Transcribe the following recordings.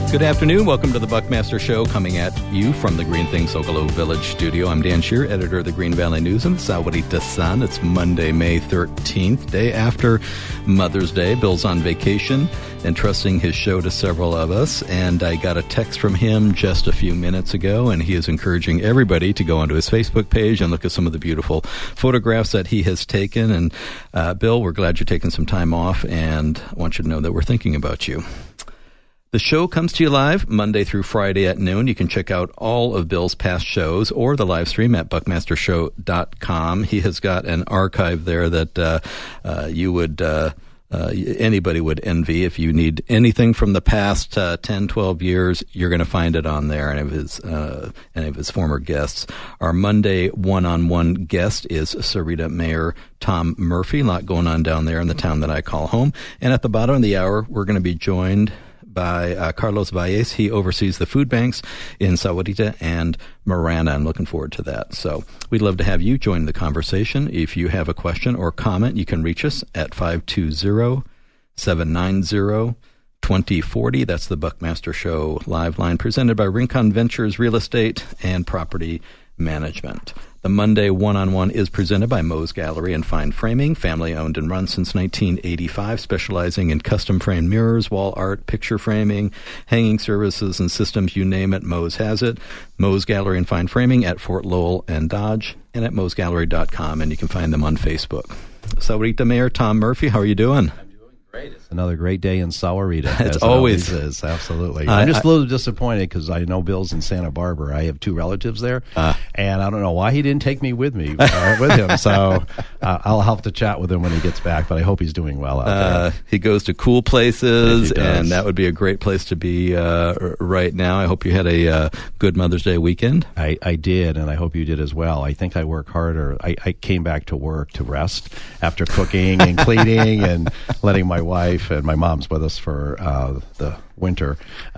Good afternoon. Welcome to the Buckmaster Show, coming at you from the Green Things Socolow Village studio. I'm Dan Shear, editor of the Green Valley News and the Sahuarita Sun. It's Monday, May 13th, day after Mother's Day. Bill's on vacation, entrusting his show to several of us, and I got a text from him just a few minutes ago, and he is encouraging everybody to go onto his Facebook page and look at some of the beautiful photographs that he has taken. And Bill, we're glad you're taking some time off, and I want you to know that we're thinking about you. The show comes to you live Monday through Friday at noon. You can check out all of Bill's past shows or the live stream at buckmastershow.com. He has got an archive there that you would anybody would envy. If you need anything from the past 10, 12 years, you're going to find it on there. And any of his former guests. Our Monday one-on-one guest is Sahuarita Mayor Tom Murphy. A lot going on down there in the town that I call home. And at the bottom of the hour, we're going to be joined by Carlos Valles. He oversees the food banks in Sahuarita and Marana. I'm looking forward to that. So we'd love to have you join the conversation. If you have a question or comment, you can reach us at 520-790-2040. That's the Buckmaster Show live line, presented by Rincon Ventures Real Estate and Property Management. The Monday one-on-one is presented by Moe's Gallery and Fine Framing, family-owned and run since 1985, specializing in custom-framed mirrors, wall art, picture framing, hanging services, and systems. You name it, Moe's has it. Moe's Gallery and Fine Framing at Fort Lowell and Dodge, and at moesgallery.com, and you can find them on Facebook. Sahuarita Mayor Tom Murphy, how are you doing? Great. It's another great day in Sahuarita. It always is. Absolutely. I'm just a little disappointed because I know Bill's in Santa Barbara. I have two relatives there, and I don't know why he didn't take me with him. So I'll have to chat with him when he gets back, but I hope he's doing well out there. He goes to cool places, and that would be a great place to be right now. I hope you had a good Mother's Day weekend. I did, and I hope you did as well. I think I work harder. I came back to work to rest after cooking and cleaning and letting my wife, and my mom's with us for the winter,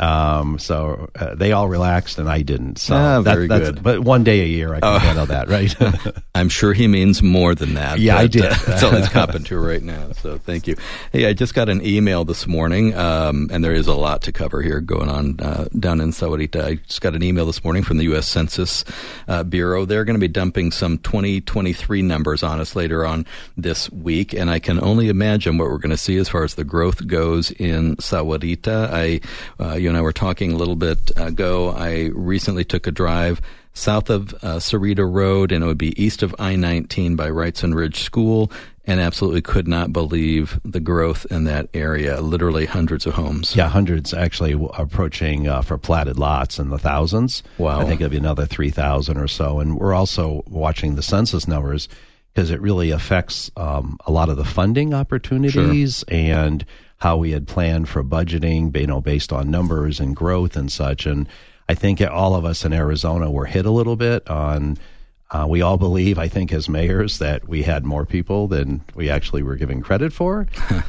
so they all relaxed and I didn't. So very good. But one day a year I can handle that, right? I'm sure he means more than that. Yeah, I did. That's all he's copping to right now. So thank you. Hey, I just got an email this morning, and there is a lot to cover here going on down in Sahuarita. I just got an email this morning from the U.S. Census Bureau. They're going to be dumping some 2023 numbers on us later on this week, and I can only imagine what we're going to see as far as the growth goes in Sahuarita. You and I were talking a little bit ago. I recently took a drive south of Cerrito Road, and it would be east of I-19 by Wrightson Ridge School, and absolutely could not believe the growth in that area. Literally hundreds of homes. Yeah, hundreds actually approaching for platted lots in the thousands. Wow. I think it'll be another 3,000 or so. And we're also watching the census numbers because it really affects a lot of the funding opportunities and how we had planned for budgeting, based on numbers and growth and such. And I think all of us in Arizona were hit a little bit on, we all believe, I think, as mayors, that we had more people than we actually were giving credit for.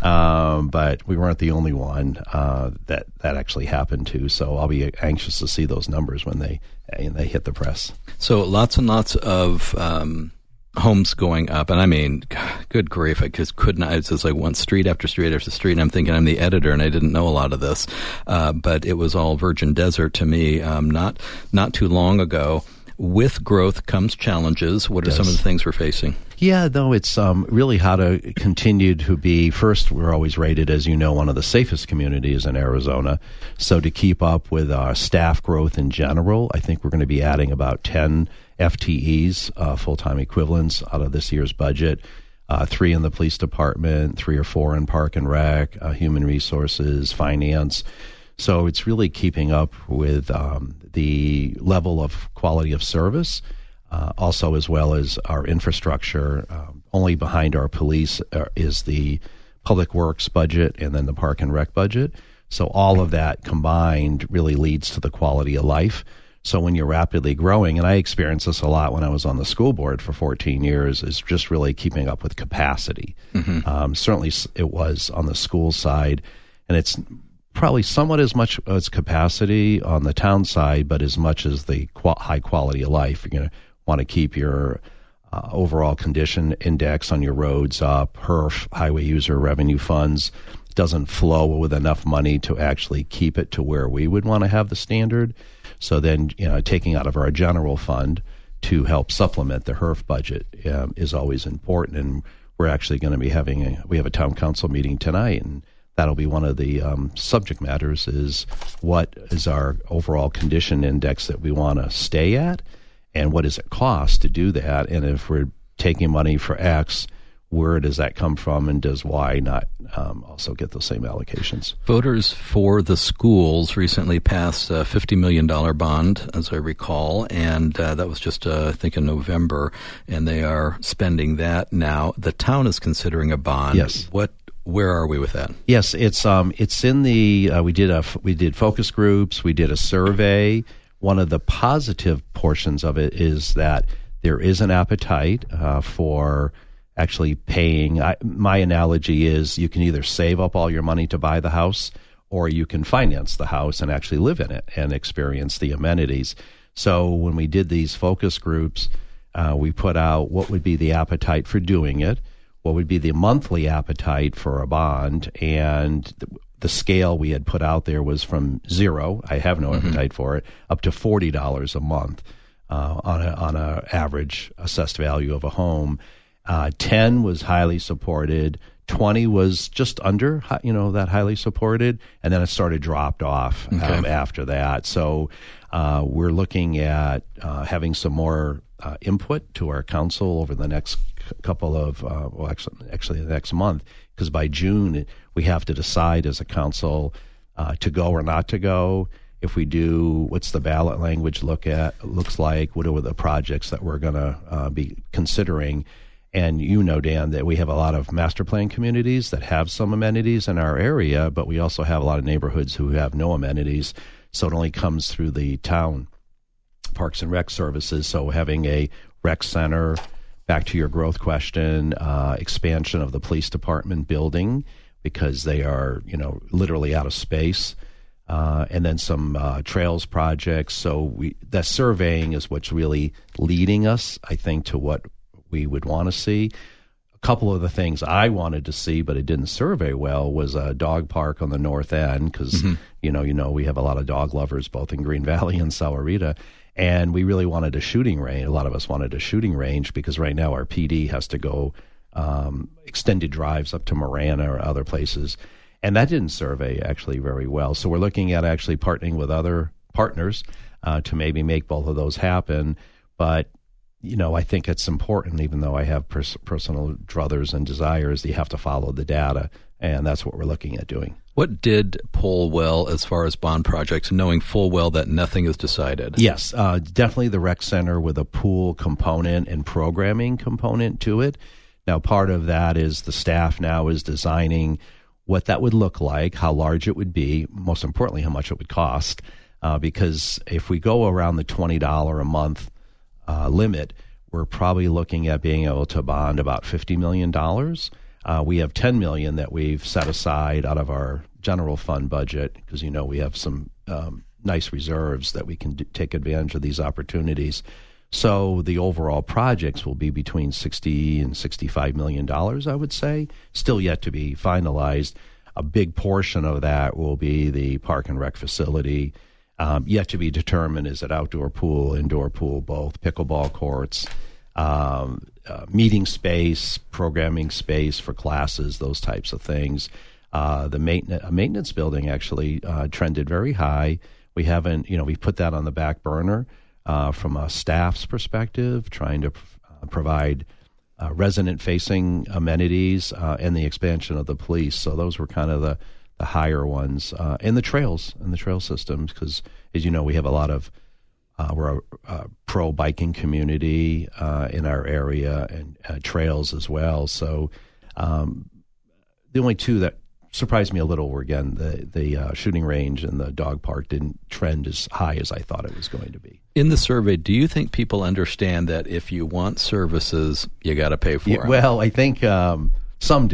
But we weren't the only one that actually happened to. So I'll be anxious to see those numbers when they hit the press. So lots and lots of homes going up, and I mean, good grief, I just could not. It's just like one street after street after street, and I'm thinking I'm the editor, and I didn't know a lot of this, but it was all virgin desert to me not too long ago. With growth comes challenges. What are some of the things we're facing? Yeah, no, it's really how to continue to be, first, we're always rated, as you know, one of the safest communities in Arizona. So to keep up with our staff growth in general, I think we're going to be adding about 10 FTEs, full-time equivalents, out of this year's budget. 3 in the police department, 3 or 4 in park and rec, human resources, finance. So it's really keeping up with the level of quality of service, also as well as our infrastructure. Only behind our police is the public works budget and then the park and rec budget. So all of that combined really leads to the quality of life. So when you're rapidly growing, and I experienced this a lot when I was on the school board for 14 years, is just really keeping up with capacity. Mm-hmm. Certainly it was on the school side, and it's probably somewhat as much as capacity on the town side, but as much as the high quality of life. You're going to want to keep your overall condition index on your roads up, HURF, highway user revenue funds, doesn't flow with enough money to actually keep it to where we would want to have the standard. So then, taking out of our general fund to help supplement the HURF budget is always important. And we're actually going to be we have a town council meeting tonight, and that'll be one of the subject matters is what is our overall condition index that we want to stay at, and what does it cost to do that? And if we're taking money for X, where does that come from, and does Y not also get the same allocations? Voters for the schools recently passed a $50 million bond, as I recall, and that was just, I think, in November, and they are spending that now. The town is considering a bond. Yes. Where are we with that? Yes, it's in the we did focus groups, we did a survey. One of the positive portions of it is that there is an appetite for actually paying. My analogy is you can either save up all your money to buy the house, or you can finance the house and actually live in it and experience the amenities. So when we did these focus groups, we put out what would be the appetite for doing it, what would be the monthly appetite for a bond, and the scale we had put out there was from 0, I have no appetite for it, up to $40 a month on a average assessed value of a home. 10 was highly supported, 20 was just under, that highly supported, and then it started dropped off after that. So we're looking at having some more input to our council over the next couple of, actually the next month, because by June we have to decide as a council to go or not to go. If we do, what's the ballot language looks like? What are the projects that we're going to be considering? And Dan, that we have a lot of master plan communities that have some amenities in our area, but we also have a lot of neighborhoods who have no amenities. So it only comes through the town Parks and Rec services. So having a rec center, back to your growth question, expansion of the police department building because they are, literally out of space, and then some trails projects. So that surveying is what's really leading us, I think, to what we would want to see. A couple of the things I wanted to see, but it didn't survey well, was a dog park on the north end because, we have a lot of dog lovers both in Green Valley and Sahuarita. And we really wanted a shooting range. A lot of us wanted a shooting range because right now our PD has to go extended drives up to Marana or other places. And that didn't survey actually very well. So we're looking at actually partnering with other partners to maybe make both of those happen. But I think it's important, even though I have personal druthers and desires, that you have to follow the data, and that's what we're looking at doing. What did poll well as far as bond projects, knowing full well that nothing is decided? Yes, definitely the rec center with a pool component and programming component to it. Now, part of that is the staff now is designing what that would look like, how large it would be, most importantly, how much it would cost, because if we go around the $20 a month limit, we're probably looking at being able to bond about $50 million. We have $10 million that we've set aside out of our general fund budget because, we have some nice reserves that we can take advantage of these opportunities. So the overall projects will be between $60 and $65 million, I would say, still yet to be finalized. A big portion of that will be the park and rec facility. Yet to be determined, is it outdoor pool, indoor pool, both, pickleball courts, meeting space, programming space for classes, those types of things. The maintenance building actually trended very high. We haven't, we put that on the back burner from a staff's perspective, trying to provide resident-facing amenities and the expansion of the police. So those were kind of the higher ones, and the trail systems, because as you know, we have a lot of we're a pro biking community in our area, and trails as well. So the only two that surprised me a little were, again, the shooting range and the dog park didn't trend as high as I thought it was going to be. In the survey, do you think people understand that if you want services, you got to pay for them? Well, I think some do.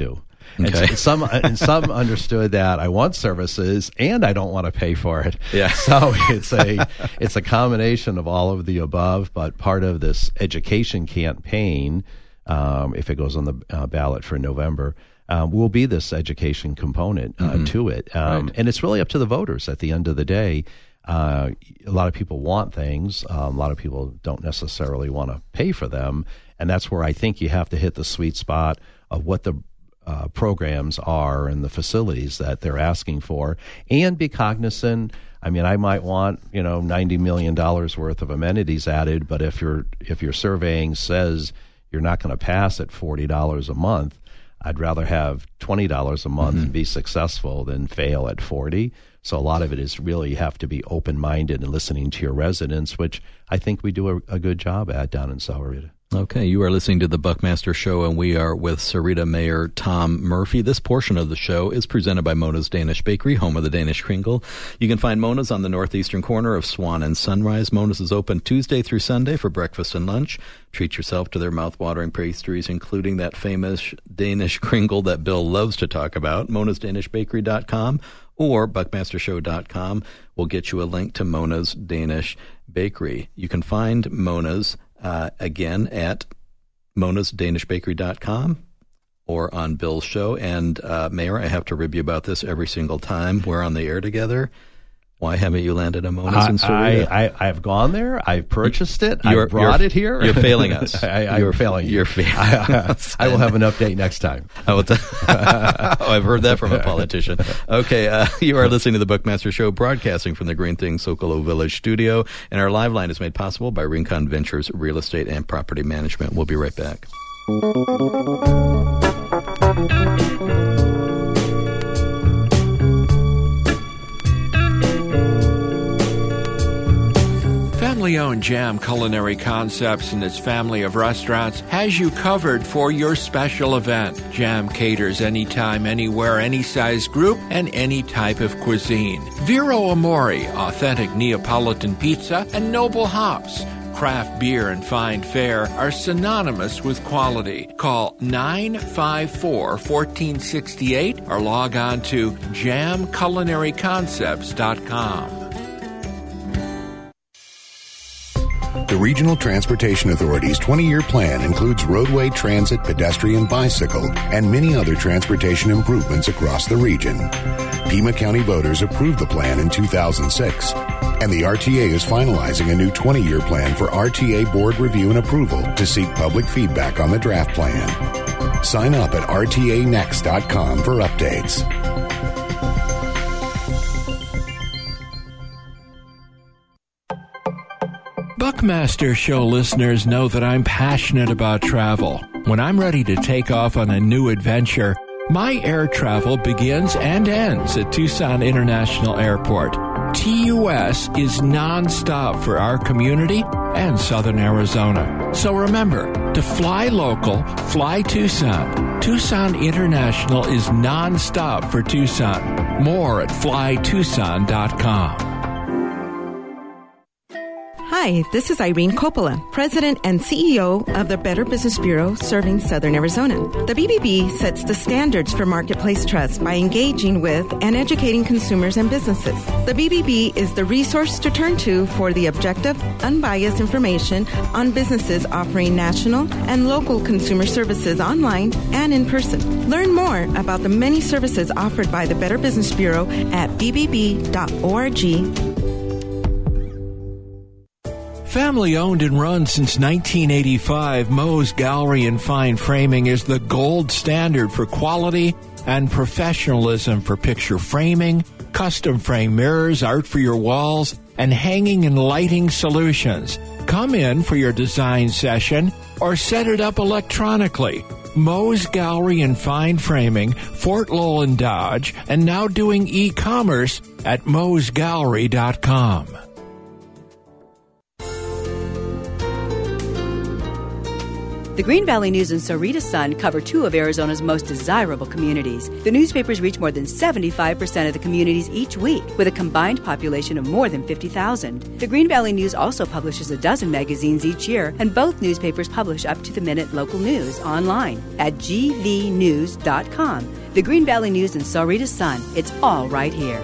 Okay. And some understood that I want services and I don't want to pay for it. Yeah. So it's a combination of all of the above. But part of this education campaign, if it goes on the ballot for November, will be this education component to it. Right. And it's really up to the voters at the end of the day. A lot of people want things. A lot of people don't necessarily want to pay for them. And that's where I think you have to hit the sweet spot of what the programs are and the facilities that they're asking for, and be cognizant. I mean, I might want $90 million worth of amenities added, but if your surveying says you're not going to pass at $40 a month, I'd rather have $20 a month and be successful than fail at 40. So a lot of it is really you have to be open-minded and listening to your residents, which I think we do a good job at down in Sahuarita. Okay, you are listening to the Buckmaster Show, and we are with Sahuarita Mayor Tom Murphy. This portion of the show is presented by Mona's Danish Bakery, home of the Danish Kringle. You can find Mona's on the northeastern corner of Swan and Sunrise. Mona's is open Tuesday through Sunday for breakfast and lunch. Treat yourself to their mouth-watering pastries, including that famous Danish Kringle that Bill loves to talk about. Mona'sDanishBakery.com or BuckmasterShow.com will get you a link to Mona's Danish Bakery. You can find Mona's again at monasdanishbakery.com or on Bill's show. And Mayor, I have to rib you about this every single time we're on the air together. Why haven't you landed a Mona's in Sahuarita? I've gone there. I've purchased it. I brought it here. You're failing us. You're failing. You're failing us. I will have an update next time. I've heard that from a politician. Okay, you are listening to the Buckmaster Show, broadcasting from the Green Thing Socolow Village studio. And our live line is made possible by Rincon Ventures Real Estate and Property Management. We'll be right back. Family-owned Jam Culinary Concepts and its family of restaurants has you covered for your special event. Jam caters anytime, anywhere, any size group, and any type of cuisine. Vero Amore, authentic Neapolitan pizza, and Noble Hops. Craft beer and fine fare are synonymous with quality. Call 954-1468 or log on to jamculinaryconcepts.com. The Regional Transportation Authority's 20-year plan includes roadway, transit, pedestrian, bicycle, and many other transportation improvements across the region. Pima County voters approved the plan in 2006, and the RTA is finalizing a new 20-year plan for RTA board review and approval to seek public feedback on the draft plan. Sign up at rtanext.com for updates. Buckmaster Show listeners know that I'm passionate about travel. When I'm ready to take off on a new adventure, my air travel begins and ends at Tucson International Airport. TUS is nonstop for our community and Southern Arizona. So remember, to fly local, fly Tucson. Tucson International is nonstop for Tucson. More at flytucson.com. Hi, this is Irene Coppola, President and CEO of the Better Business Bureau serving Southern Arizona. The BBB sets the standards for marketplace trust by engaging with and educating consumers and businesses. The BBB is the resource to turn to for the objective, unbiased information on businesses offering national and local consumer services online and in person. Learn more about the many services offered by the Better Business Bureau at bbb.org. Family owned and run since 1985, Moe's Gallery and Fine Framing is the gold standard for quality and professionalism for picture framing, custom frame mirrors, art for your walls, and hanging and lighting solutions. Come in for your design session or set it up electronically. Moe's Gallery and Fine Framing, Fort Lowell and Dodge, and now doing e-commerce at moesgallery.com. The Green Valley News and Sahuarita Sun cover two of Arizona's most desirable communities. The newspapers reach more than 75% of the communities each week, with a combined population of more than 50,000. The Green Valley News also publishes a dozen magazines each year, and both newspapers publish up-to-the-minute local news online at gvnews.com. The Green Valley News and Sahuarita Sun. It's all right here.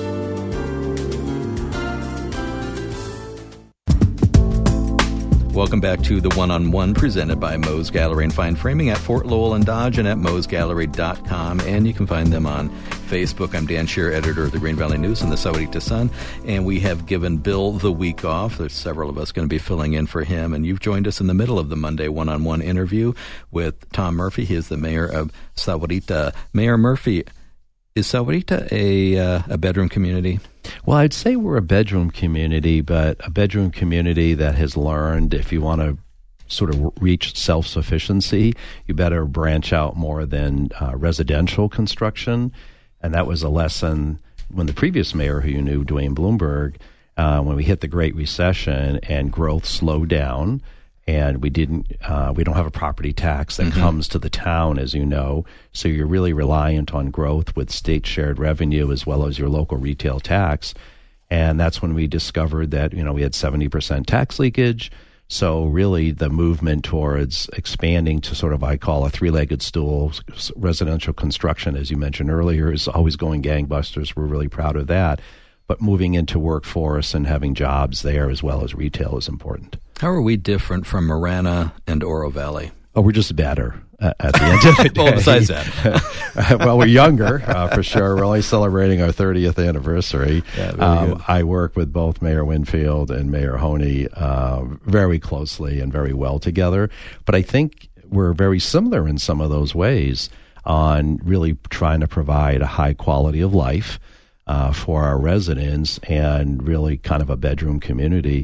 Welcome back to the One-on-One presented by Moe's Gallery and Fine Framing at Fort Lowell and Dodge and at moesgallery.com. And you can find them on Facebook. I'm Dan Shearer, editor of the Green Valley News and the Sahuarita Sun. And we have given Bill the week off. There's several of us going to be filling in for him. And you've joined us in the middle of the Monday One-on-One interview with Tom Murphy. He is the mayor of Sahuarita. Mayor Murphy, is Sahuarita a bedroom community? Well, I'd say we're a bedroom community, but a bedroom community that has learned if you want to sort of reach self-sufficiency, you better branch out more than residential construction. And that was a lesson when the previous mayor, who you knew, Dwayne Bloomberg, when we hit the Great Recession and growth slowed down, and we don't have a property tax that comes to the town, as you know, so you're really reliant on growth with state shared revenue as well as your local retail tax. And that's when we discovered that, we had 70% tax leakage. So really the movement towards expanding to sort of, I call a three-legged stool, residential construction, as you mentioned earlier, is always going gangbusters. We're really proud of that. But moving into workforce and having jobs there as well as retail is important. How are we different from Marana and Oro Valley? Oh, we're just better at the end of the day. Well, besides that. Well, we're younger, for sure. We're only celebrating our 30th anniversary. Yeah, I work with both Mayor Winfield and Mayor Honey very closely and very well together. But I think we're very similar in some of those ways on really trying to provide a high quality of life for our residents and really kind of a bedroom community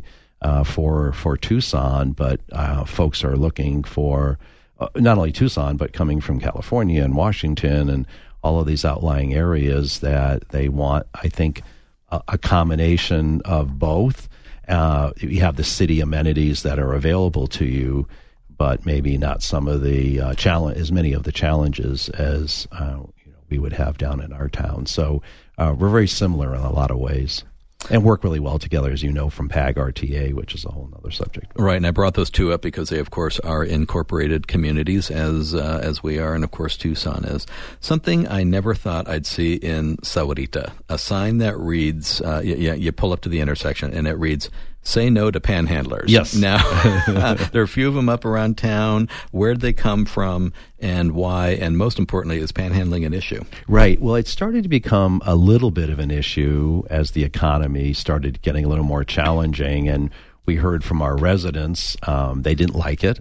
for Tucson, but folks are looking for not only Tucson, but coming from California and Washington and all of these outlying areas that they want, I think, a combination of both. You have the city amenities that are available to you, but maybe not some of the as many of the challenges as we would have down in our town. So we're very similar in a lot of ways. And work really well together, as you know, from PAG RTA, which is a whole other subject. Right, and I brought those two up because they, of course, are incorporated communities, as we are, and, of course, Tucson is. Something I never thought I'd see in Sahuarita, a sign that reads, you pull up to the intersection, and it reads, "Say no to panhandlers." Yes. Now, there are a few of them up around town. Where'd they come from and why? And most importantly, is panhandling an issue? Right. Well, it started to become a little bit of an issue as the economy started getting a little more challenging. And we heard from our residents, they didn't like it.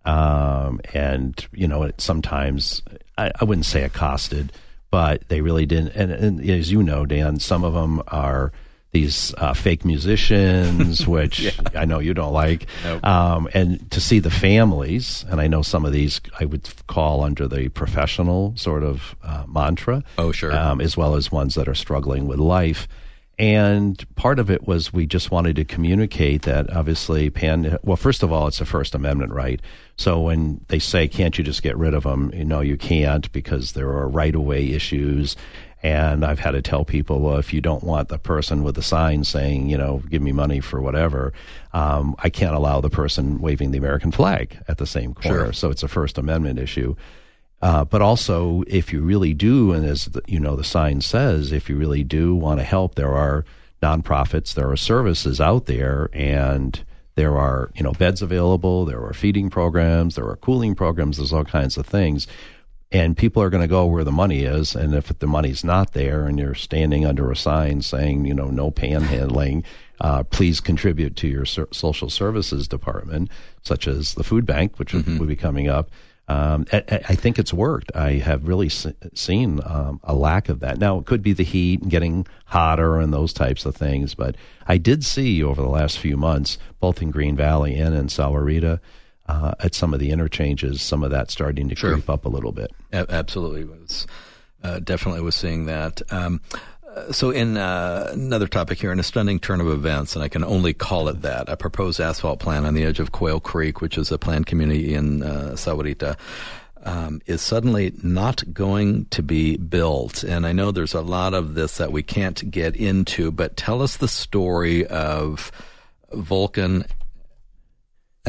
And, it sometimes, I wouldn't say accosted, but they really didn't. And as you know, Dan, some of them are these fake musicians, which I know you don't like. Nope. And to see the families, and I know some of these I would call under the professional sort of mantra. Oh, sure. As well as ones that are struggling with life. And part of it was we just wanted to communicate that obviously well, first of all, it's a First Amendment right. So when they say, can't you just get rid of them? You can't, because there are right-of-way issues. And I've had to tell people, well, if you don't want the person with the sign saying, give me money for whatever, I can't allow the person waving the American flag at the same corner. Sure. So it's a First Amendment issue. But also, if you really do, and as the sign says, if you really do want to help, there are nonprofits, there are services out there, and there are, beds available, there are feeding programs, there are cooling programs, there's all kinds of things. And people are going to go where the money is, and if the money's not there and you're standing under a sign saying, no panhandling, please contribute to your social services department, such as the food bank, which will be coming up. I think it's worked. I have really seen a lack of that. Now, it could be the heat and getting hotter and those types of things, but I did see over the last few months, both in Green Valley and in Sahuarita, at some of the interchanges, some of that starting to creep up a little bit. Absolutely. Definitely was seeing that. So in another topic here, in a stunning turn of events, and I can only call it that, a proposed asphalt plant on the edge of Quail Creek, which is a planned community in Sahuarita, is suddenly not going to be built. And I know there's a lot of this that we can't get into, but tell us the story of Vulcan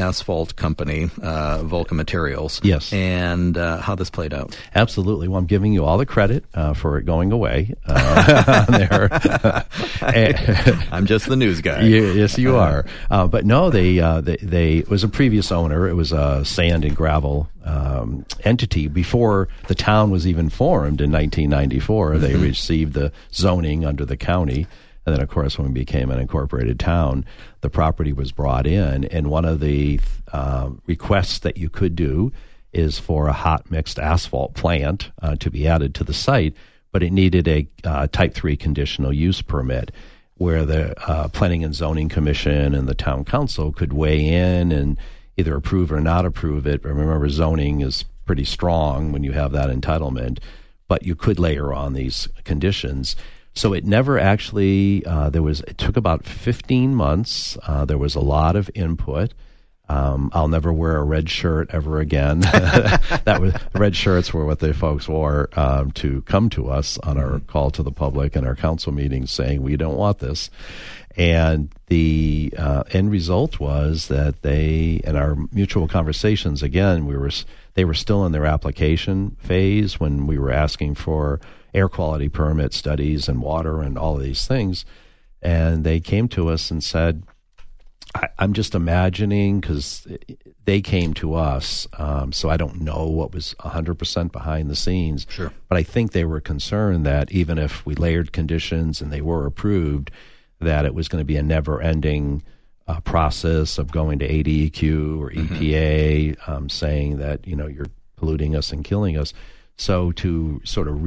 asphalt company, Vulcan Materials. Yes. And how this played out. Absolutely. Well, I'm giving you all the credit for it going away there. I'm just the news guy. Yes, you are. But no, they it was a previous owner. It was a sand and gravel entity before the town was even formed in 1994. They received the zoning under the county. And then, of course, when we became an incorporated town, the property was brought in. And one of the requests that you could do is for a hot mixed asphalt plant to be added to the site, but it needed a Type 3 conditional use permit where the Planning and Zoning Commission and the town council could weigh in and either approve or not approve it. But remember, zoning is pretty strong when you have that entitlement, but you could layer on these conditions. So it never actually, it took about 15 months. There was a lot of input. I'll never wear a red shirt ever again. Red shirts were what the folks wore to come to us on our call to the public and our council meetings saying, we don't want this. And the end result was that they, in our mutual conversations, again, they were still in their application phase when we were asking for air quality permit studies and water and all of these things. And they came to us and said, I'm just imagining, because they came to us, so I don't know what was 100% behind the scenes. Sure. But I think they were concerned that even if we layered conditions and they were approved, that it was going to be a never-ending process of going to ADEQ or EPA saying that, you're polluting us and killing us. So to sort of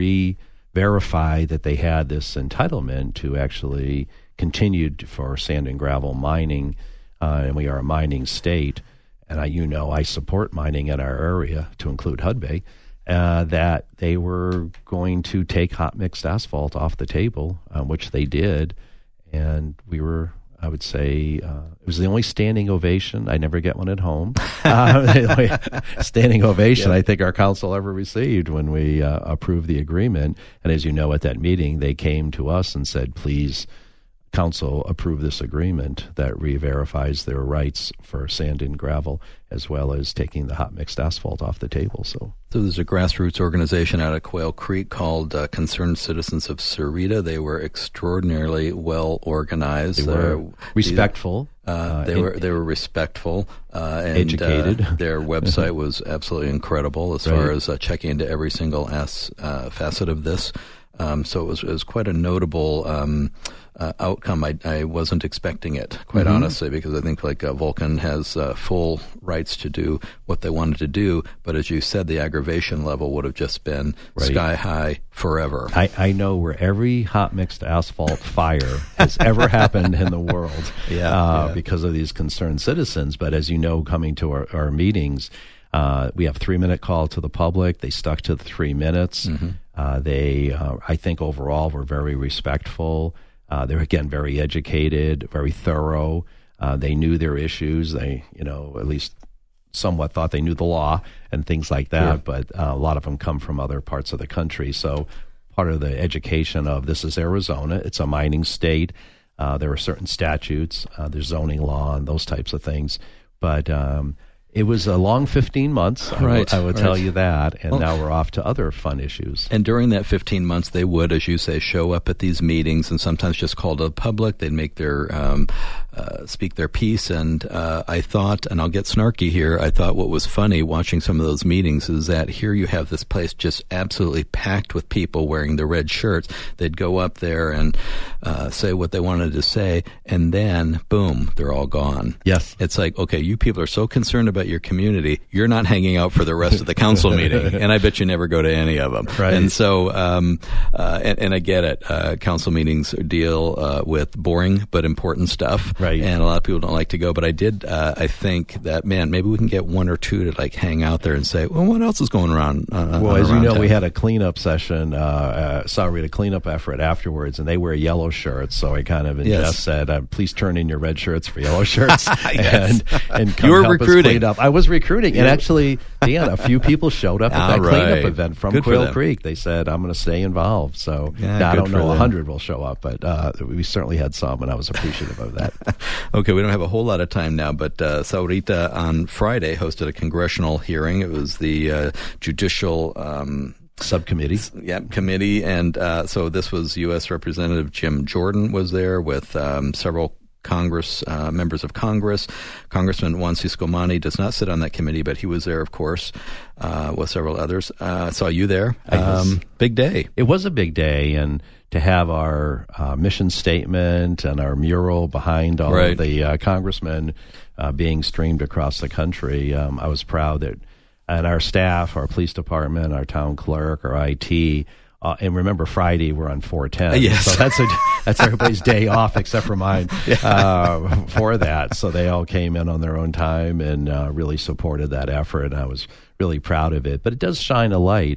verify that they had this entitlement to actually continue for sand and gravel mining, and we are a mining state, and I support mining in our area to include Hudbay, that they were going to take hot mixed asphalt off the table, which they did, and we were, I would say, it was the only standing ovation. I never get one at home. Standing ovation, I think our council ever received when we approved the agreement. And as you know, at that meeting, they came to us and said, please, council, approve this agreement that re-verifies their rights for sand and gravel, as well as taking the hot mixed asphalt off the table. So there's a grassroots organization out of Quail Creek called Concerned Citizens of Sahuarita. They were extraordinarily well organized. They were respectful. They were respectful, and educated. Their website was absolutely incredible as far as checking into every single facet of this. So it was quite a notable outcome. I wasn't expecting it, quite honestly, because I think Vulcan has full rights to do what they wanted to do. But as you said, the aggravation level would have just been sky high forever. I know where every hot mixed asphalt fire has ever happened in the world because of these concerned citizens. But as you know, coming to our meetings, we have 3-minute call to the public. They stuck to the 3 minutes. They, I think overall, were very respectful. They're, again, very educated, very thorough. They knew their issues. They, at least somewhat thought they knew the law and things like that. Sure. But a lot of them come from other parts of the country. So part of the education of this is Arizona. It's a mining state. There are certain statutes. There's zoning law and those types of things. But it was a long 15 months, I will tell you that, and now we're off to other fun issues. And during that 15 months, they would, as you say, show up at these meetings and sometimes just call to the public. They'd make their speak their piece, and I thought, and I'll get snarky here, I thought what was funny watching some of those meetings is that here you have this place just absolutely packed with people wearing the red shirts. They'd go up there and say what they wanted to say, and then, boom, they're all gone. Yes. It's like, okay, you people are so concerned about your community, you're not hanging out for the rest of the council meeting, and I bet you never go to any of them. Right. And so, and I get it, council meetings deal with boring but important stuff. Right. And a lot of people don't like to go, but I think that, man, maybe we can get one or two to hang out there and say, well, what else is going around? Well, as you know, we had a cleanup session, Sahuarita cleanup effort afterwards, and they wear yellow shirts. So I kind of just said, please turn in your red shirts for yellow shirts. Yes. and come you were help recruiting. us clean cleanup. I was recruiting, and actually, Dan, a few people showed up at that cleanup event from Quail Creek. They said, I'm going to stay involved. So I don't know 100 will show up, but we certainly had some, and I was appreciative of that. Okay, we don't have a whole lot of time now, but Sahuarita on Friday hosted a congressional hearing. It was the judicial subcommittee. Committee. And so this was U.S. Representative Jim Jordan was there with several members of Congress. Congressman Juan Ciscomani does not sit on that committee, but he was there, of course, with several others. Saw you there. Big day. It was a big day, and to have our mission statement and our mural behind all of the congressmen being streamed across the country, I was proud that, and our staff, our police department, our town clerk, our IT. And remember, Friday we're on 410. Yes. So that's everybody's day off except for mine for that. So they all came in on their own time and really supported that effort, and I was really proud of it. But it does shine a light.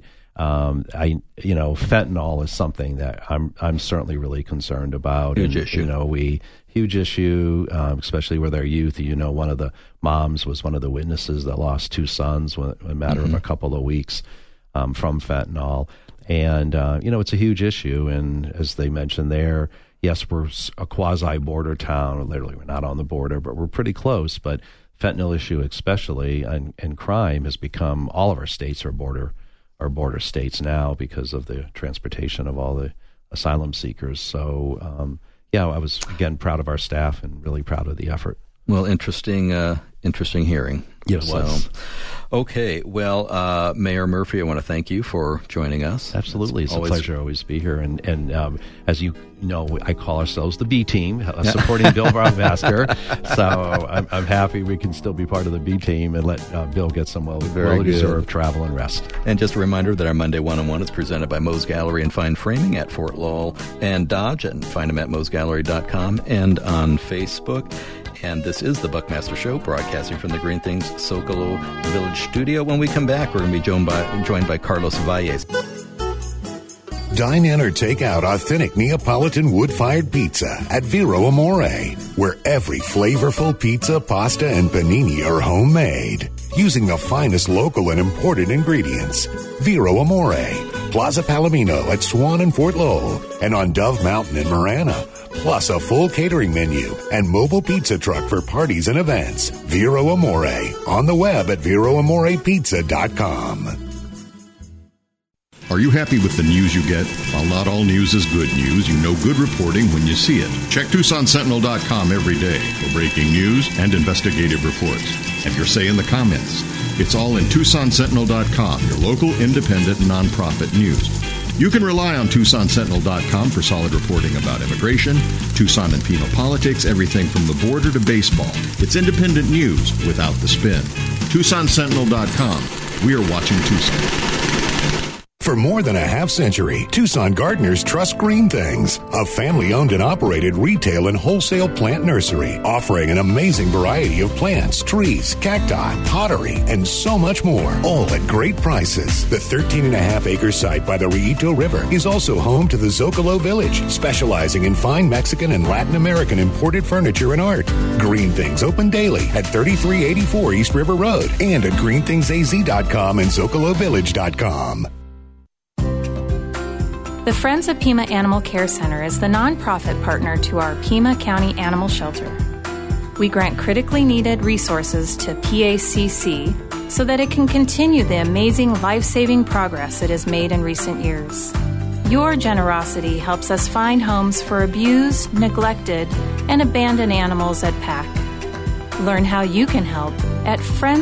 Fentanyl is something that I'm certainly really concerned about. Huge issue. Huge issue, especially with our youth. One of the moms was one of the witnesses that lost 2 sons in a matter of a couple of weeks from fentanyl. And, it's a huge issue. And as they mentioned there, yes, we're a quasi-border town. Literally, we're not on the border, but we're pretty close. But fentanyl issue especially and crime has become, all of our states are border states now because of the transportation of all the asylum seekers. So, I was, again, proud of our staff and really proud of the effort. Well, interesting hearing. Yes, it was. Okay, well, Mayor Murphy, I want to thank you for joining us. Absolutely. It's a pleasure always to be here. And as you know, I call ourselves the B team, supporting Bill Brombasker. So I'm happy we can still be part of the B team and let Bill get some well-deserved travel and rest. And just a reminder that our Monday One-on-One is presented by Moe's Gallery and Fine Framing at Fort Lowell and Dodge, and find them at moesgallery.com and on Facebook. And this is the Buckmaster Show, broadcasting from the Green Things Zocalo Village studio. When we come back, we're going to be joined by Carlos Valles. Dine in or take out authentic Neapolitan wood-fired pizza at Vero Amore, where every flavorful pizza, pasta, and panini are homemade, using the finest local and imported ingredients. Vero Amore, Plaza Palomino at Swan and Fort Lowell, and on Dove Mountain in Marana, plus a full catering menu and mobile pizza truck for parties and events. Vero Amore, on the web at VeroAmorePizza.com. Are you happy with the news you get? While not all news is good news, you know good reporting when you see it. Check TucsonSentinel.com every day for breaking news and investigative reports. Have your say in the comments. It's all in TucsonSentinel.com, your local independent nonprofit news. You can rely on TucsonSentinel.com for solid reporting about immigration, Tucson and penal politics, everything from the border to baseball. It's independent news without the spin. TucsonSentinel.com. We're watching Tucson. For more than a half century, Tucson gardeners trust Green Things, a family-owned and operated retail and wholesale plant nursery, offering an amazing variety of plants, trees, cacti, pottery, and so much more, all at great prices. The 13.5-acre site by the Rillito River is also home to the Zocalo Village, specializing in fine Mexican and Latin American imported furniture and art. Green Things open daily at 3384 East River Road and at greenthingsaz.com and zocalovillage.com. The Friends of Pima Animal Care Center is the nonprofit partner to our Pima County Animal Shelter. We grant critically needed resources to PACC so that it can continue the amazing life-saving progress it has made in recent years. Your generosity helps us find homes for abused, neglected, and abandoned animals at PAC. Learn how you can help at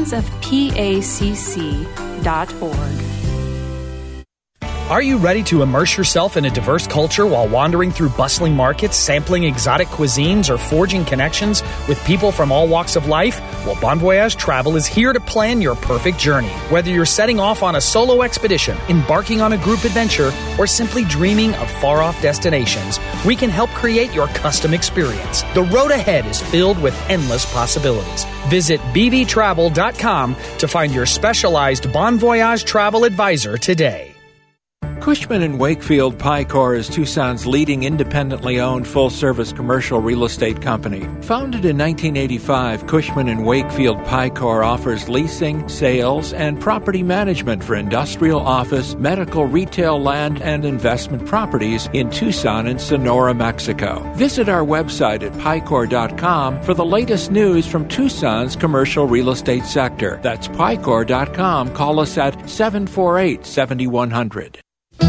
friendsofpacc.org. Are you ready to immerse yourself in a diverse culture while wandering through bustling markets, sampling exotic cuisines, or forging connections with people from all walks of life? Well, Bon Voyage Travel is here to plan your perfect journey. Whether you're setting off on a solo expedition, embarking on a group adventure, or simply dreaming of far-off destinations, we can help create your custom experience. The road ahead is filled with endless possibilities. Visit bbtravel.com to find your specialized Bon Voyage travel advisor today. Cushman & Wakefield Picor is Tucson's leading independently owned full-service commercial real estate company. Founded in 1985, Cushman & Wakefield Picor offers leasing, sales, and property management for industrial, office, medical, retail, land, and investment properties in Tucson and Sonora, Mexico. Visit our website at picor.com for the latest news from Tucson's commercial real estate sector. That's picor.com. Call us at 748-7100.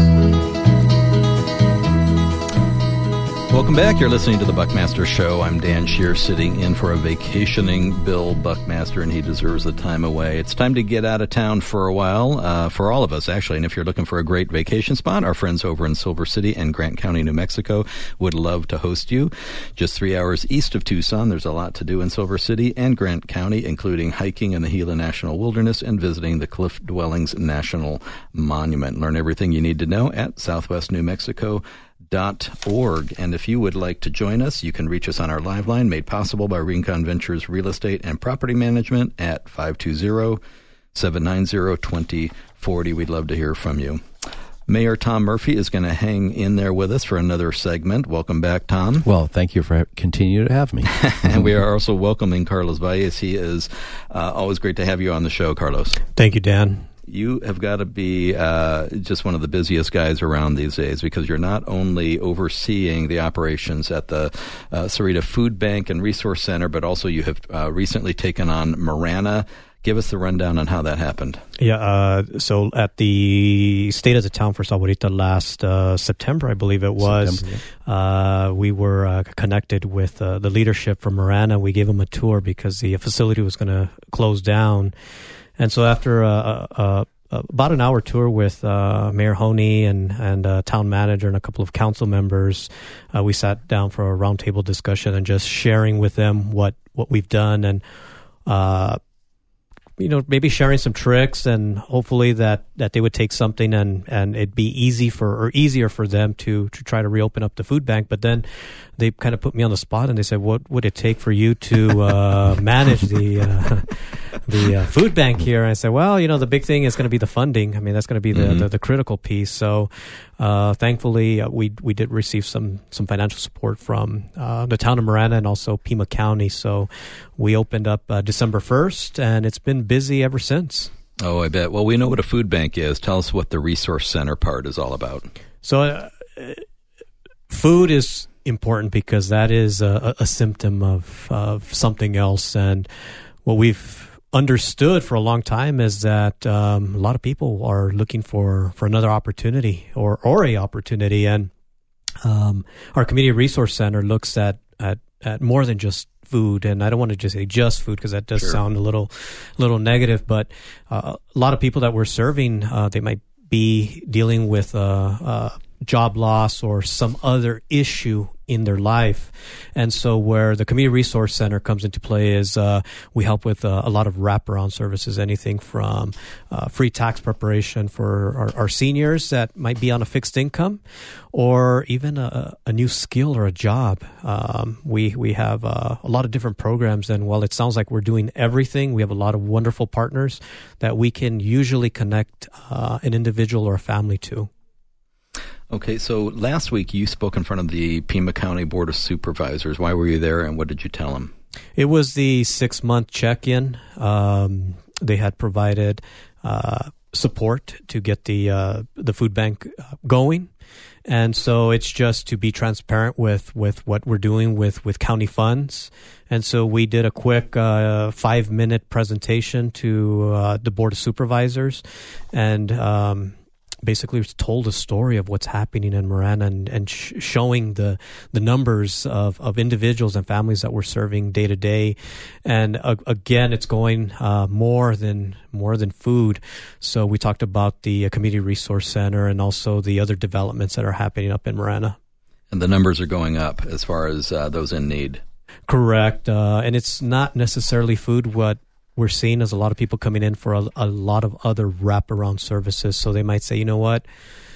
Welcome back. You're listening to The Buckmaster Show. I'm Dan Shear, sitting in for a vacationing Bill Buckmaster, and he deserves the time away. It's time to get out of town for a while, for all of us, actually. And if you're looking for a great vacation spot, our friends over in Silver City and Grant County, New Mexico, would love to host you. Just 3 hours east of Tucson, there's a lot to do in Silver City and Grant County, including hiking in the Gila National Wilderness and visiting the Cliff Dwellings National Monument. Learn everything you need to know at southwestnewmexico.org. And if you would like to join us, you can reach us on our live line, made possible by Rincon Ventures Real Estate and Property Management at 520-790-2040. We'd love to hear from you. Mayor Tom Murphy is going to hang in there with us for another segment. Welcome back, Tom. Well, thank you for continuing to have me. And we are also welcoming Carlos Valles. He is always great to have you on the show, Carlos. Thank you, Dan. You have got to be just one of the busiest guys around these days, because you're not only overseeing the operations at the Sahuarita Food Bank and Resource Center, but also you have recently taken on Marana. Give us the rundown on how that happened. Yeah, so at the State as a Town for Sahuarita last September, I believe it was, we were connected with the leadership from Marana. We gave them a tour because the facility was going to close down. And so after about an hour tour with Mayor Honey and town manager and a couple of council members, we sat down for a roundtable discussion and just sharing with them what we've done, and maybe sharing some tricks, and hopefully that they would take something and it'd be easier for them to try to reopen up the food bank. But then they kind of put me on the spot and they said, "What would it take for you to manage the food bank here?" And I said, "Well, the big thing is going to be the funding. I mean, that's going to be the critical piece." So thankfully, we did receive some financial support from the town of Marana and also Pima County. So we opened up December 1st, and it's been busy ever since. Oh, I bet. Well, we know what a food bank is. Tell us what the Resource Center part is all about. So food is important because that is a symptom of something else. And what we've understood for a long time is that a lot of people are looking for another opportunity or a opportunity. And our Community Resource Center looks at more than just food. And I don't want to just say just food, because that does sound a little negative, but a lot of people that we're serving, they might be dealing with job loss or some other issue in their life. And so where the Community Resource Center comes into play is we help with a lot of wraparound services, anything from free tax preparation for our seniors that might be on a fixed income, or even a new skill or a job. We have a lot of different programs, and while it sounds like we're doing everything, we have a lot of wonderful partners that we can usually connect an individual or a family to. Okay, so last week you spoke in front of the Pima County Board of Supervisors. Why were you there, and what did you tell them? It was the 6-month check-in. They had provided support to get the food bank going. And so it's just to be transparent with what we're doing with county funds. And so we did a quick 5-minute presentation to the Board of Supervisors, and basically told a story of what's happening in Marana and showing the numbers of individuals and families that we're serving day to day. And again, it's going more than food. So we talked about the Community Resource Center and also the other developments that are happening up in Marana. And the numbers are going up as far as those in need. Correct. And it's not necessarily food. What we're seeing is a lot of people coming in for a lot of other wraparound services. So they might say, you know what,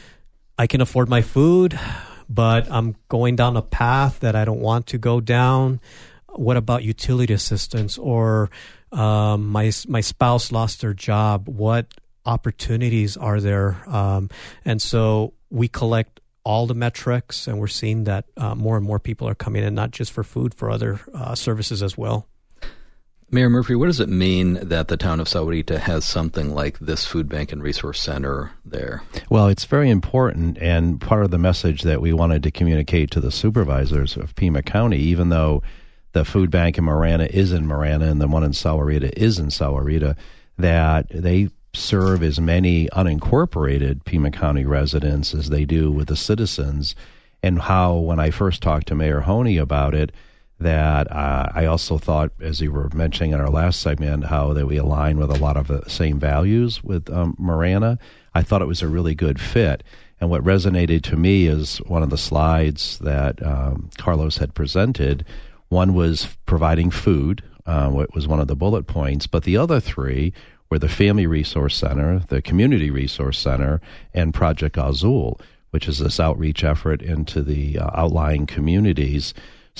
I can afford my food, but I'm going down a path that I don't want to go down. What about utility assistance? Or my spouse lost their job. What opportunities are there? And so we collect all the metrics, and we're seeing that more and more people are coming in, not just for food, for other services as well. Mayor Murphy, what does it mean that the town of Sahuarita has something like this food bank and resource center there? Well, it's very important, and part of the message that we wanted to communicate to the supervisors of Pima County, even though the food bank in Marana is in Marana and the one in Sahuarita is in Sahuarita, that they serve as many unincorporated Pima County residents as they do with the citizens, and how, when I first talked to Mayor Honey about it, that I also thought, as you were mentioning in our last segment, how that we align with a lot of the same values with Marana. I thought it was a really good fit. And what resonated to me is one of the slides that Carlos had presented. One was providing food, what was one of the bullet points, but the other three were the Family Resource Center, the Community Resource Center, and Project Azul, which is this outreach effort into the outlying communities.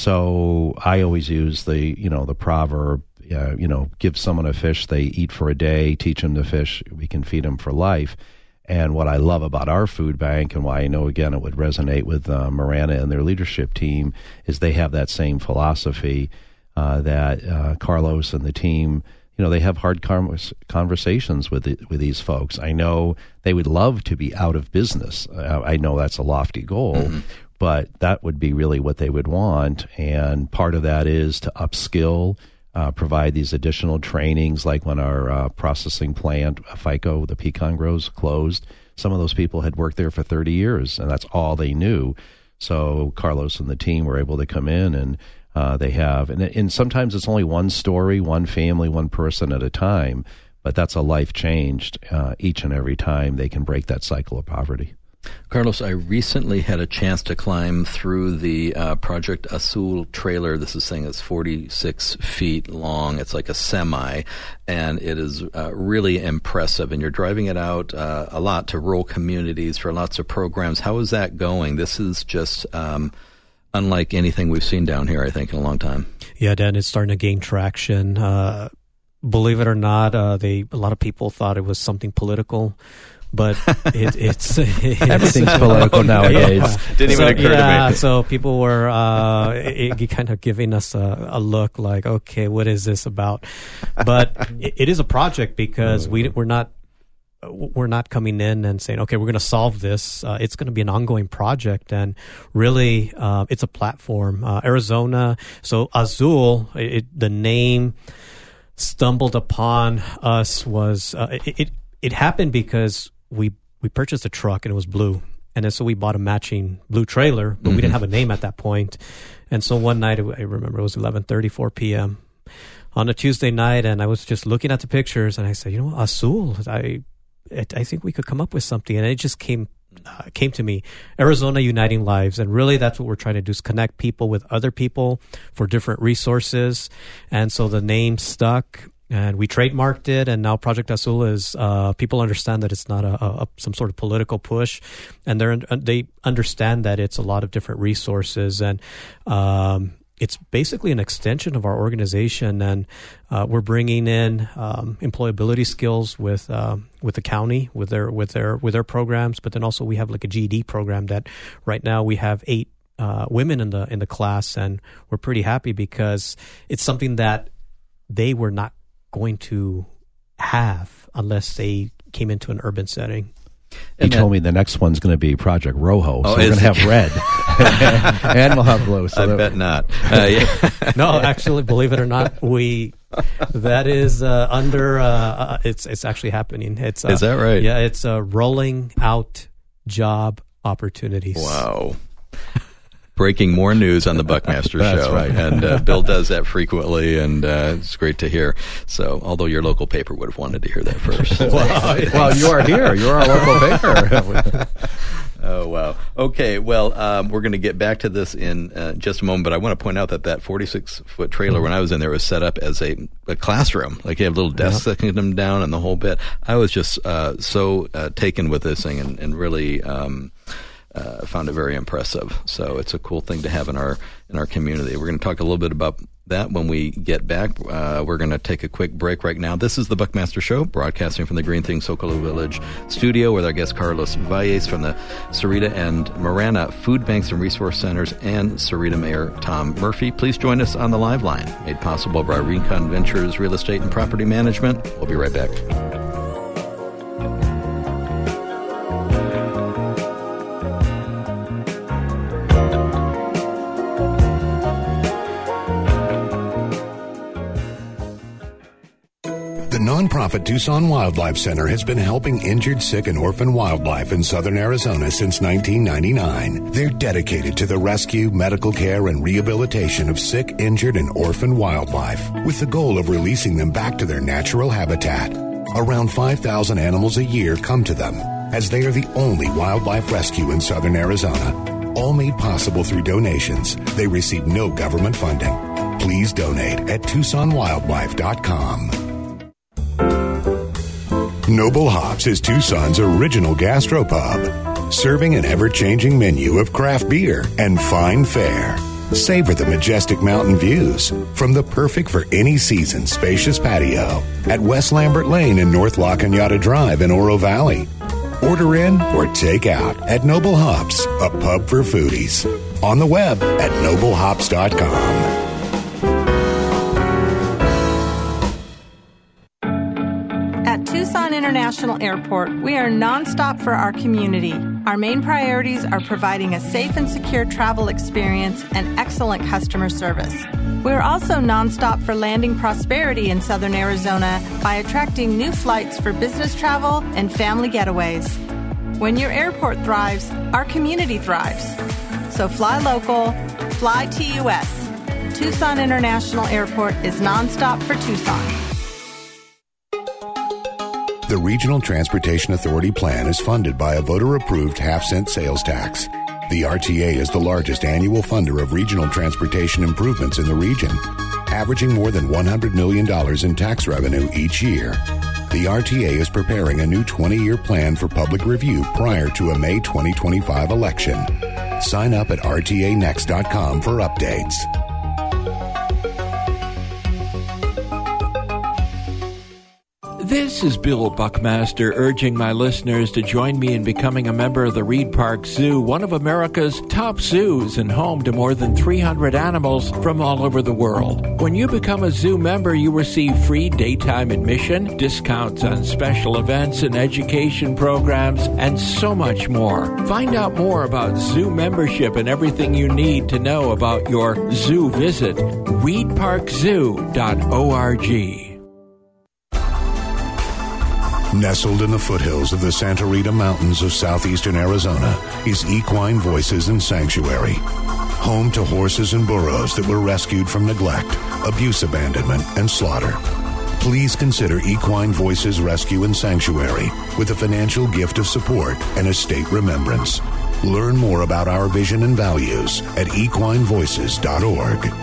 So I always use the proverb, give someone a fish, they eat for a day, teach them to fish, we can feed them for life. And what I love about our food bank, and why I know, again, it would resonate with Marana and their leadership team, is they have that same philosophy that Carlos and the team, they have hard conversations with these folks. I know they would love to be out of business. I know that's a lofty goal. Mm-hmm. But that would be really what they would want, and part of that is to upskill, provide these additional trainings, like when our processing plant, FICO, the pecan grows, closed. Some of those people had worked there for 30 years, and that's all they knew. So Carlos and the team were able to come in, and they have, and sometimes it's only one story, one family, one person at a time, but that's a life changed each and every time they can break that cycle of poverty. Carlos, I recently had a chance to climb through the Project Azul trailer. This is saying it's 46 feet long. It's like a semi, and it is really impressive. And you're driving it out a lot to rural communities for lots of programs. How is that going? This is just unlike anything we've seen down here, I think, in a long time. Yeah, Dan, it's starting to gain traction. Believe it or not, a lot of people thought it was something political. But it's everything's political nowadays. Yeah. Didn't even occur to me. So people were kind of giving us a look like, okay, what is this about? But it is a project because we're not coming in and saying, okay, we're going to solve this. It's going to be an ongoing project, and really, it's a platform. Arizona. So Azul, the name stumbled upon us was it happened because we purchased a truck and it was blue. And then so we bought a matching blue trailer, but we didn't have a name at that point. And so one night, I remember it was 4 p.m. on a Tuesday night, and I was just looking at the pictures, and I said, Azul, I think we could come up with something. And it just came to me, Arizona Uniting Lives. And really that's what we're trying to do, is connect people with other people for different resources. And so the name stuck. And we trademarked it, and now Project Azul is people understand that it's not some sort of political push, and they understand that it's a lot of different resources, and it's basically an extension of our organization. And we're bringing in employability skills with the county with their programs, but then also we have like a GED program that right now we have 8 women in the class, and we're pretty happy because it's something that they were not going to have unless they came into an urban setting. He told me the next one's going to be Project Rojo, so we're going to have red, and we'll have blue. So I bet not. No, actually, believe it or not, that is under. It's actually happening. Is that right? Yeah, it's rolling out job opportunities. Wow. Breaking more news on the Buckmaster That's Show. Right. And Bill does that frequently, and it's great to hear. So, although your local paper would have wanted to hear that first. Well, you are here. You're our local paper. Oh, wow. Okay, well, we're going to get back to this in just a moment, but I want to point out that 46-foot trailer, when I was in there, was set up as a classroom. Like, you have little desks that can come down and the whole bit. I was just so taken with this thing and really found it very impressive. So it's a cool thing to have in our community. We're going to talk a little bit about that when we get back. We're going to take a quick break right now. This is the Buckmaster Show, broadcasting from the Green Things Socolow Village studio with our guest Carlos Valles from the Sahuarita and Marana Food Banks and Resource Centers and Sahuarita Mayor Tom Murphy. Please join us on the live line, made possible by Recon Ventures Real Estate and Property Management. We'll be right back. Nonprofit Tucson Wildlife Center has been helping injured, sick, and orphan wildlife in southern Arizona since 1999. They're dedicated to the rescue, medical care, and rehabilitation of sick, injured, and orphan wildlife, with the goal of releasing them back to their natural habitat. Around 5,000 animals a year come to them, as they are the only wildlife rescue in southern Arizona. All made possible through donations. They receive no government funding. Please donate at TucsonWildlife.com. Noble Hops is Tucson's original gastropub, serving an ever-changing menu of craft beer and fine fare. Savor the majestic mountain views from the perfect for any season spacious patio at West Lambert Lane and North La Cañada Drive in Oro Valley. Order in or take out at Noble Hops, a pub for foodies. On the web at noblehops.com. At Tucson International Airport, we are nonstop for our community. Our main priorities are providing a safe and secure travel experience and excellent customer service. We are also nonstop for landing prosperity in southern Arizona by attracting new flights for business travel and family getaways. When your airport thrives, our community thrives. So fly local, fly TUS. Tucson International Airport is nonstop for Tucson. The Regional Transportation Authority plan is funded by a voter-approved half-cent sales tax. The RTA is the largest annual funder of regional transportation improvements in the region, averaging more than $100 million in tax revenue each year. The RTA is preparing a new 20-year plan for public review prior to a May 2025 election. Sign up at rtanext.com for updates. This is Bill Buckmaster urging my listeners to join me in becoming a member of the Reed Park Zoo, one of America's top zoos and home to more than 300 animals from all over the world. When you become a zoo member, you receive free daytime admission, discounts on special events and education programs, and so much more. Find out more about zoo membership and everything you need to know about your zoo visit. reedparkzoo.org. Nestled in the foothills of the Santa Rita Mountains of southeastern Arizona is Equine Voices and Sanctuary, home to horses and burros that were rescued from neglect, abuse, abandonment, and slaughter. Please consider Equine Voices Rescue and Sanctuary with a financial gift of support and estate remembrance. Learn more about our vision and values at equinevoices.org.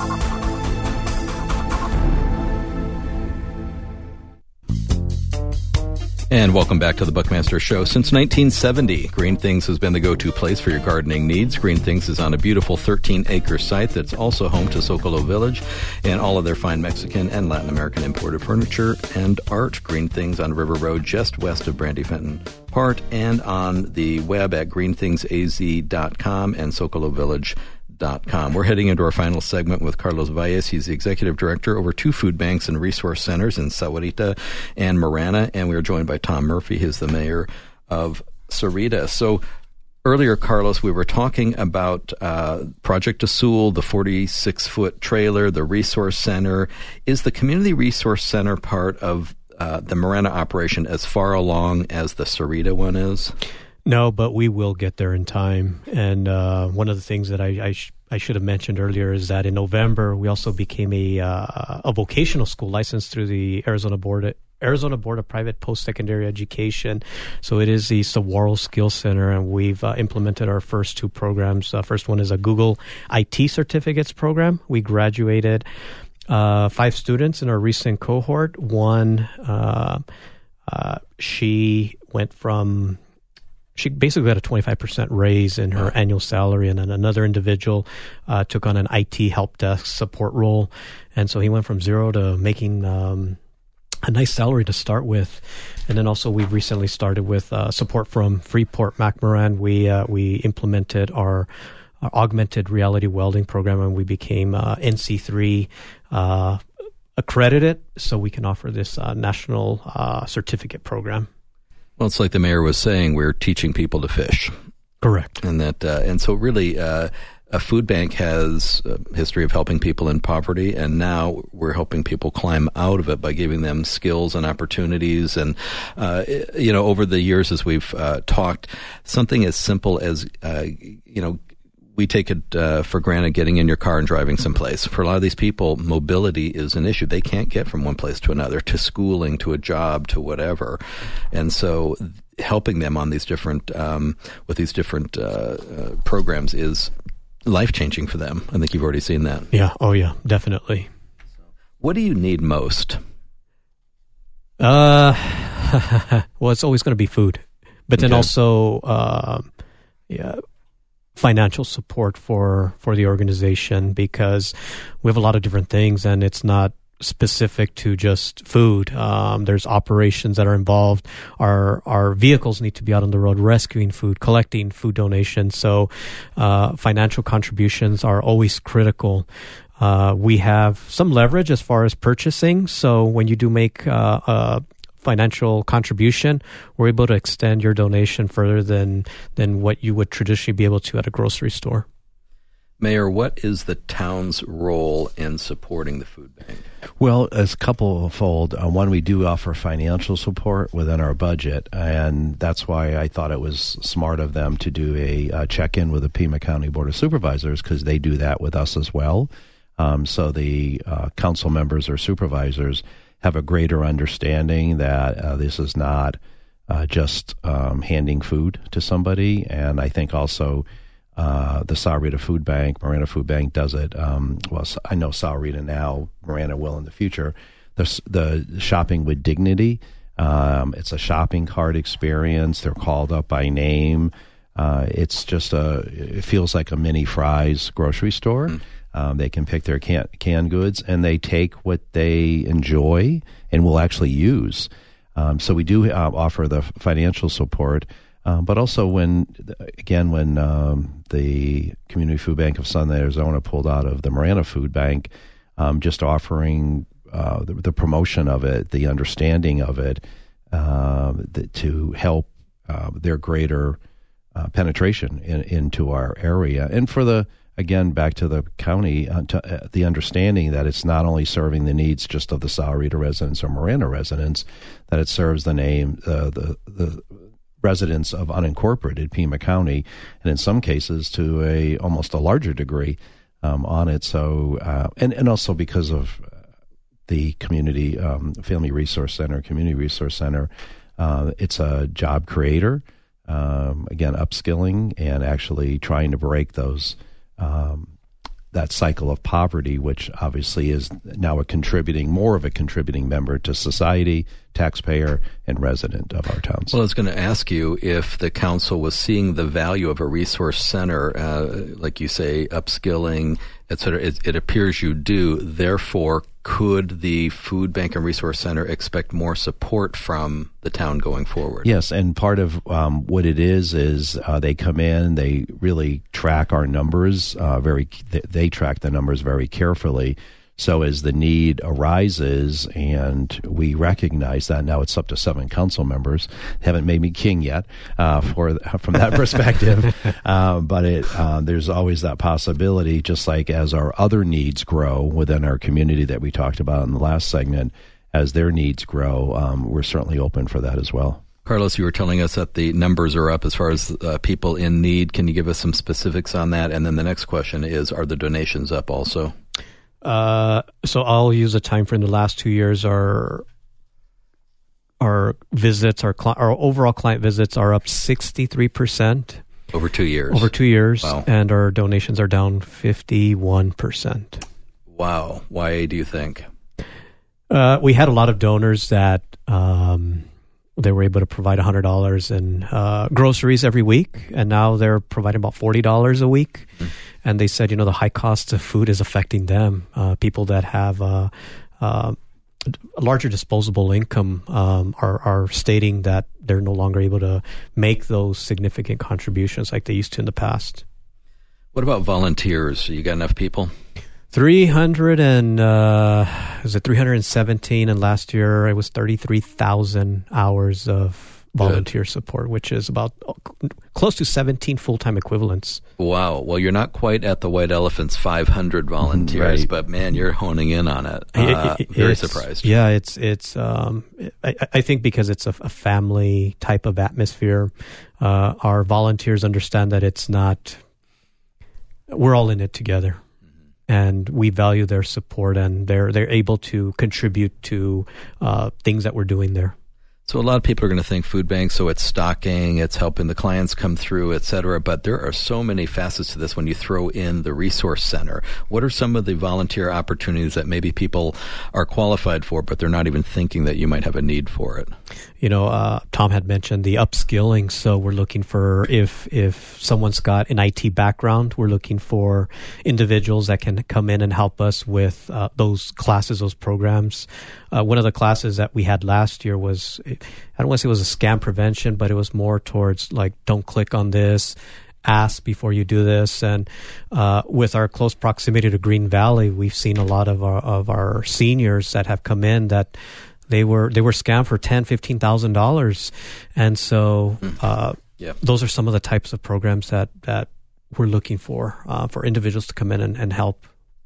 And welcome back to the Buckmaster Show. Since 1970, Green Things has been the go-to place for your gardening needs. Green Things is on a beautiful 13-acre site that's also home to Socolow Village and all of their fine Mexican and Latin American imported furniture and art. Green Things on River Road, just west of Brandy Fenton Park, and on the web at greenthingsaz.com and socolowvillage.com. We're heading into our final segment with Carlos Valles. He's the executive director over 2 food banks and resource centers in Sahuarita and Marana, and we are joined by Tom Murphy. He's the mayor of Sahuarita. So earlier, Carlos, we were talking about Project Azul, the 46-foot trailer, the resource center. Is the community resource center part of the Marana operation as far along as the Sahuarita one is? No, but we will get there in time. And one of the things that I should have mentioned earlier is that in November, we also became a vocational school licensed through the Arizona Board of Private Post-Secondary Education. So it is the Saguaro Skills Center, and we've implemented our first 2 programs. First one is a Google IT Certificates program. We graduated 5 students in our recent cohort. One, she went from... she basically had a 25% raise in her annual salary, and then another individual took on an IT help desk support role. And so he went from zero to making a nice salary to start with. And then also we've recently started with support from Freeport-McMoran. We implemented our augmented reality welding program, and we became NC3 accredited, so we can offer this national certificate program. Well, it's like the mayor was saying, we're teaching people to fish. Correct. And that, and so really, a food bank has a history of helping people in poverty, and now we're helping people climb out of it by giving them skills and opportunities. And, over the years as we've talked, something as simple as, we take it for granted getting in your car and driving someplace. For a lot of these people, mobility is an issue. They can't get from one place to another, to schooling, to a job, to whatever. And so helping them on these different, with these different programs is life-changing for them. I think you've already seen that. Yeah. Oh, yeah, definitely. What do you need most? Well, it's always going to be food. But then also, financial support for the organization, because we have a lot of different things, and it's not specific to just food. There's operations that are involved. Our vehicles need to be out on the road rescuing food, collecting food donations. So financial contributions are always critical. We have some leverage as far as purchasing. So when you do make a financial contribution, we're able to extend your donation further than what you would traditionally be able to at a grocery store. Mayor, what is the town's role in supporting the food bank? Well, it's couple-fold. One, we do offer financial support within our budget, and that's why I thought it was smart of them to do a check-in with the Pima County Board of Supervisors, because they do that with us as well. So the council members or supervisors have a greater understanding that this is not just handing food to somebody. And I think also the Sahuarita Food Bank, Marana Food Bank does it. Well, I know Sahuarita now, Marana will in the future. The Shopping with Dignity, it's a shopping cart experience. They're called up by name. It's just it feels like a mini Fry's grocery store. They can pick their canned goods, and they take what they enjoy and will actually use. So we do offer the financial support, but also when the Community Food Bank of Southern Arizona pulled out of the Marana Food Bank, just offering the promotion of it, the understanding of it, to help their greater penetration into our area. And for again, back to the county, the understanding that it's not only serving the needs just of the Sahuarita residents or Marana residents, that it serves the residents of unincorporated Pima County, and in some cases to almost a larger degree on it. So, and also because of the community Family Resource Center, Community Resource Center, it's a job creator. Again, upskilling and actually trying to break that cycle of poverty, which obviously is now more of a contributing member to society, taxpayer, and resident of our towns. Well, I was going to ask you if the council was seeing the value of a resource center, like you say, upskilling, et cetera. It appears you do. Therefore, could the Food Bank and Resource Center expect more support from the town going forward? Yes, and part of what it is they come in, they really track our numbers they track the numbers very carefully. So as the need arises, and we recognize that now, it's up to 7 council members. Haven't made me king yet from that perspective, but there's always that possibility. Just like as our other needs grow within our community that we talked about in the last segment, as their needs grow, we're certainly open for that as well. Carlos, you were telling us that the numbers are up as far as people in need. Can you give us some specifics on that? And then the next question is, are the donations up also? So I'll use a time frame. The last 2 years, our visits, our overall client visits are up 63%. Over 2 years. Over 2 years. Wow. And our donations are down 51%. Wow. Why do you think? We had a lot of donors that they were able to provide $100 in groceries every week, and now they're providing about $40 a week. Mm-hmm. And they said, the high cost of food is affecting them. People that have a larger disposable income are stating that they're no longer able to make those significant contributions like they used to in the past. What about volunteers? You got enough people? 317, and last year it was 33,000 hours of volunteer support, which is about close to 17 full-time equivalents. Wow. Well, you're not quite at the White Elephant's 500 volunteers, right. But man, you're honing in on it. Very surprised. Yeah, it's. I think because it's a family type of atmosphere, our volunteers understand that it's not. We're all in it together. And we value their support, and they're able to contribute to things that we're doing there. So a lot of people are going to think food banks, so it's stocking, it's helping the clients come through, et cetera. But there are so many facets to this when you throw in the resource center. What are some of the volunteer opportunities that maybe people are qualified for, but they're not even thinking that you might have a need for it? Tom had mentioned the upskilling. So we're looking for, if someone's got an IT background, we're looking for individuals that can come in and help us with those classes, those programs. One of the classes that we had last year was, I don't want to say it was a scam prevention, but it was more towards like, don't click on this, ask before you do this. And with our close proximity to Green Valley, we've seen a lot of our seniors that have come in that they were scammed for $10,000-$15,000, and so those are some of the types of programs that we're looking for individuals to come in and help.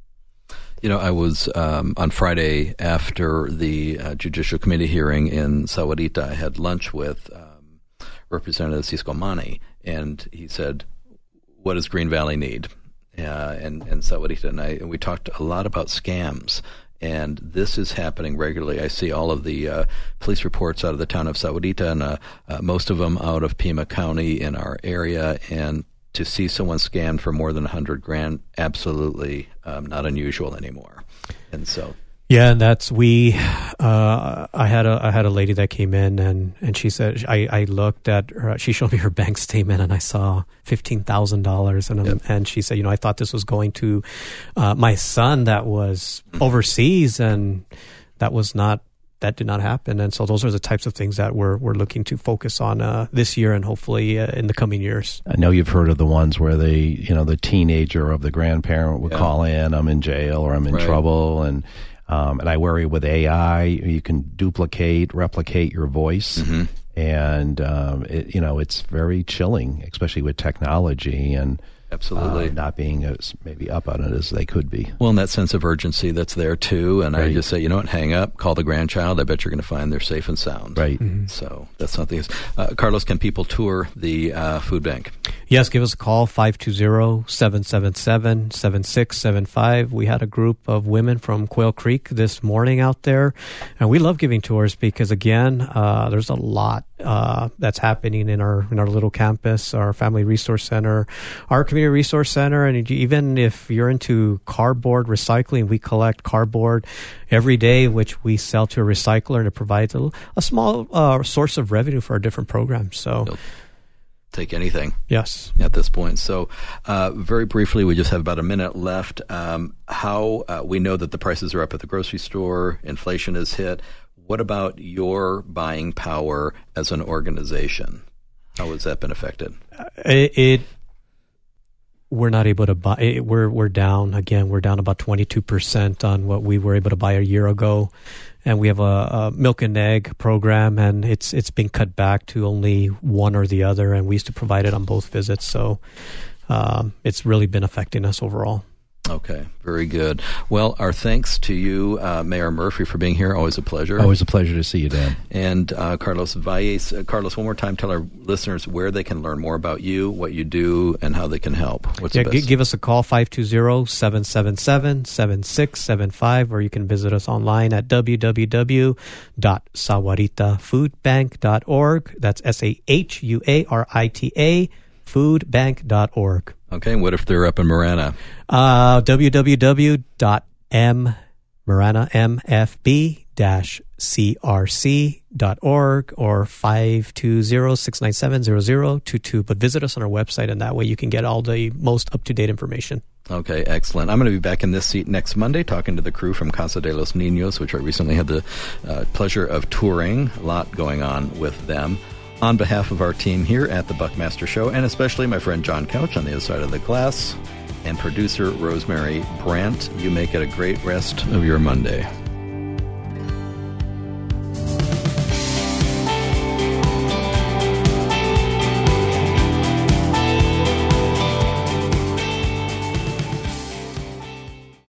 I was on Friday after the Judicial Committee hearing in Sahuarita. I had lunch with Representative Cisco Mani, and he said, "What does Green Valley need?" And Sahuarita and we talked a lot about scams. And this is happening regularly. I see all of the police reports out of the town of Sahuarita, and most of them out of Pima County in our area. And to see someone scammed for more than $100,000, absolutely not unusual anymore. And so, yeah, and that's I had a lady that came in, and she said, I looked at her, she showed me her bank statement, and I saw $15,000, and she said, I thought this was going to my son that was overseas, and that did not happen. And so those are the types of things that we're looking to focus on this year and hopefully in the coming years. I know you've heard of the ones where the teenager of the grandparent would call in, I'm in jail or I'm in trouble, and I worry with AI, you can replicate your voice, and it's very chilling, especially with technology and absolutely not being as maybe up on it as they could be. Well, and that sense of urgency that's there too. And I just say, hang up, call the grandchild. I bet you're going to find they're safe and sound. Right. Mm-hmm. So that's something. Carlos, can people tour the food bank? Yes, give us a call, 520-777-7675. We had a group of women from Quail Creek this morning out there, and we love giving tours because, again, there's a lot that's happening in our little campus, our Family Resource Center, our Community Resource Center, and even if you're into cardboard recycling, we collect cardboard every day, which we sell to a recycler, and it provides a small source of revenue for our different programs. So. You'll take anything. Yes. At this point. So very briefly, we just have about a minute left. How we know that the prices are up at the grocery store, inflation has hit. What about your buying power as an organization? How has that been affected? We're not able to buy. We're down again. We're down about 22% on what we were able to buy a year ago, and we have a milk and egg program, and it's been cut back to only one or the other, and we used to provide it on both visits. So it's really been affecting us overall. Okay, very good. Well, our thanks to you, Mayor Murphy, for being here. Always a pleasure. Always a pleasure to see you, Dan. And Carlos Valles. Carlos, one more time, tell our listeners where they can learn more about you, what you do, and how they can help. What's the best? Give us a call, 520-777-7675, or you can visit us online at www.sahuaritafoodbank.org. That's SAHUARITA, foodbank.org. Okay, what if they're up in Marana? www.m Marana, mfb-crc.org, or 520-697-0022. But visit us on our website, and that way you can get all the most up-to-date information. Okay, excellent. I'm going to be back in this seat next Monday talking to the crew from Casa de los Niños, which I recently had the pleasure of touring. A lot going on with them. On behalf of our team here at the Buckmaster Show, and especially my friend John Couch on the other side of the glass, and producer Rosemary Brandt, you make it a great rest of your Monday.